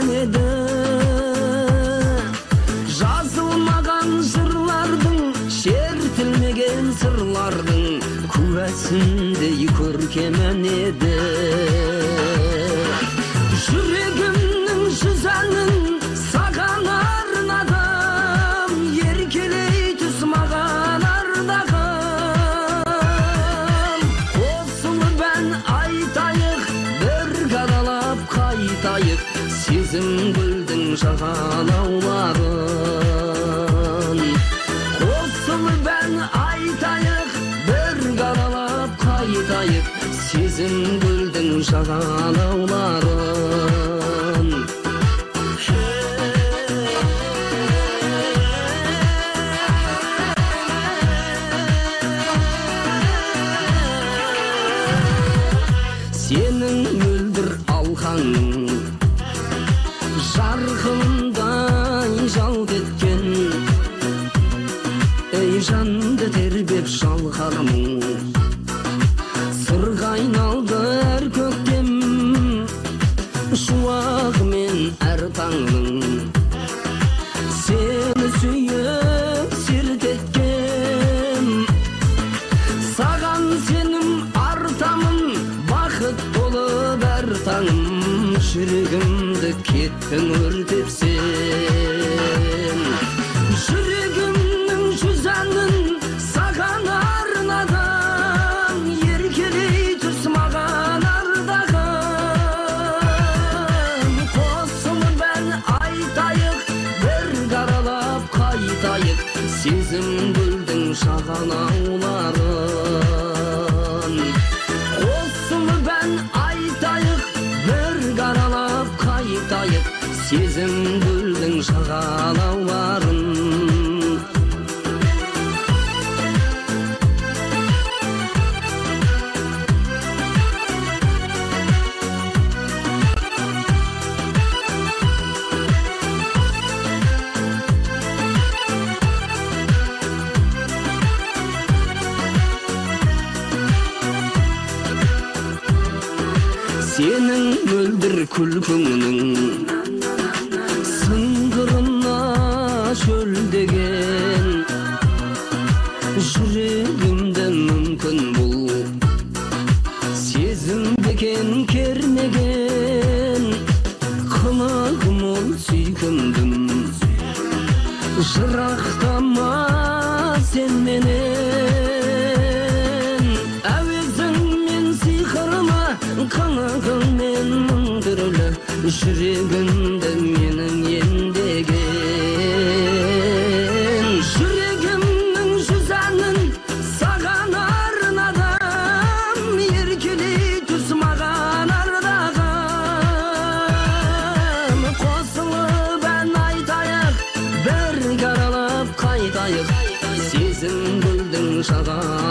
еді. Жазылмаған жырлардың, шертілмеген сырлардың куәсіндей көркемін еді. Жүрегімнің жүз әнін саған арнадым, еркелей түс маған ардағым. Қосылып ән айтайық, бір қаралап қайтайық, сезім гүлдің жағалауларын. Қосылып ән айтайық, бір қаралап қайтайық, сезім гүлдің жағалауларын. Сенің мөлдір алқаның жарқылындай жалт еткен, ей жанды тербеп шалқармын, сырға айналды әр көктем, шуағымен әр таңның. Сені сүйіп серт еткем, саған сенім артамын, бақыт болып әр таңым. Жүрегімді кеттің өртеп сен. Жүрегімнің жүз әнін саған арнадым, еркелей түс маған ардағым. Қосылып ән айтайық, бір қаралап қайтайық, сезім гүлдің жағалауларын. Қосылып ән айтайық, бір қаралап қайтайық, сезім гүлдің жағалауларын. Сенің мөлдір күлкіңнің сыңғырына шөлдеген, жүрегімді мүмкін бұл сезім бекен кернеген. Қылығым ол сүйкімдім, жырақтама сен менен. Әуезің мен сиқырлы, қылығың мен мың түрлі, жүрегімді менің ендеген. Жүрегімнің жүз әнін саған арнадым, еркелей түс маған ардағым. Қосылып ән айтайық, бір қаралап қайтайық, сезім гүлдің жағалауларын.